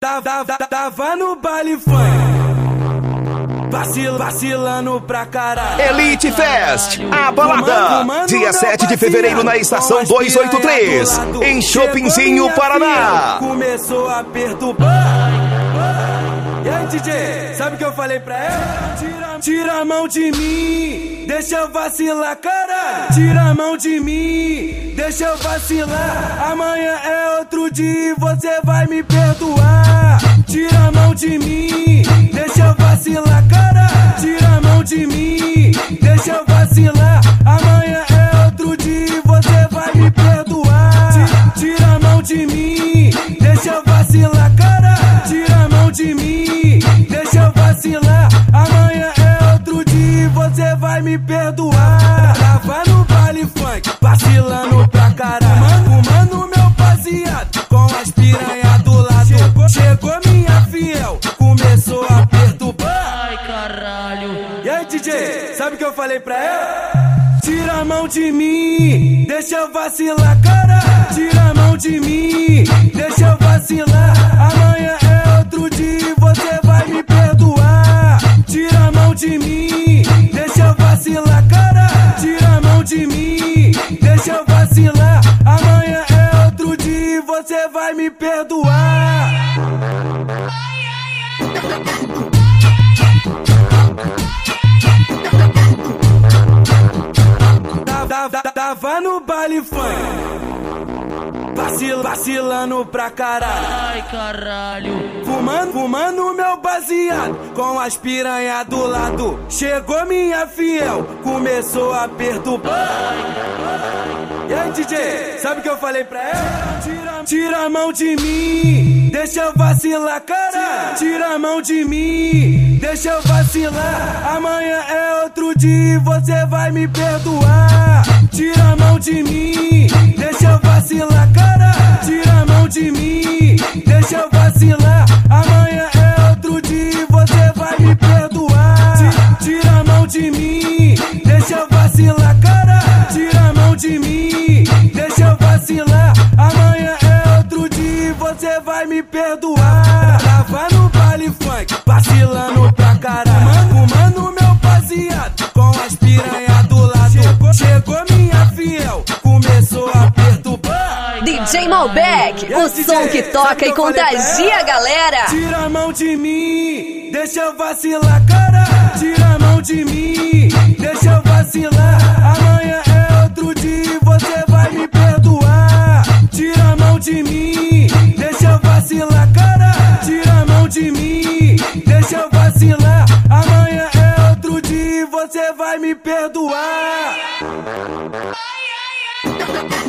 Tava no baile funk, vacilando pra caralho. Elite Fest, a balada, dia 7 de fevereiro na estação 283, em Shoppingzinho, Paraná. Começou a perturbar. E aí, DJ, sabe o que eu falei pra ela? Tira a mão de mim, deixa eu vacilar, caralho. Tira a mão de mim, deixa eu vacilar. Amanhã é outro dia e você vai me perdoar. Tira a mão de mim, deixa eu vacilar, caralho. Tira a mão de mim, deixa eu vacilar. Amanhã é outro dia e você vai me perdoar. Tira a mão de mim, deixa eu vacilar, caralho. Tira a mão de mim, deixa eu vacilar. Amanhã é outro dia e você vai me perdoar. Tava no baile funk, vacilando pra caralho. Fumando meu baseado, com as piranha do lado. Chegou minha fiel, começou a perturbar. Ai, caralho. E aí, DJ, sabe o que eu falei pra ela? Tira a mão de mim, deixa eu vacilar, caralho. Tira a mão de mim, deixa eu vacilar. Amanhã é outro dia e você vai me perdoar. Tira a mão de mim, deixa eu vacilar, caralho. Tira a mão de mim, deixa eu vacilar. Amanhã é outro dia e você vai me perdoar. Tava no baile funk, vacilando pra caralho. Ai, caralho. Fumando meu baseado, com as piranha do lado. Chegou minha fiel, começou a perturbar. E aí, DJ, sabe o que eu falei pra ela? Tira a mão de mim, deixa eu vacilar, caralho. Tira a mão de mim, deixa eu vacilar. Amanhã é outro dia e você vai me perdoar. Tira a mão de mim, deixa eu vacilar, caralho. Tira a mão de mim, deixa eu vacilar. Amanhã é outro dia e você vai me perdoar. Tira a mão de mim, deixa eu vacilar, caralho. Tira a mão de mim, deixa eu vacilar. Amanhã é outro dia e você vai me perdoar. Tava no baile funk, vacilando pra caralho. Fumando meu baseado, com as piranha do lado. Chegou minha fiel, começou a perturbar. DJ Malbec, o som que toca e contagia a galera. Tira a mão de mim, deixa eu vacilar, caralho. Tira a mão de mim, deixa eu vacilar. Amanhã é outro dia e você vai me perdoar. Tira a mão de mim, deixa eu vacilar, caralho. Tira a mão de mim, deixa eu vacilar. Amanhã é outro dia e você vai me perdoar.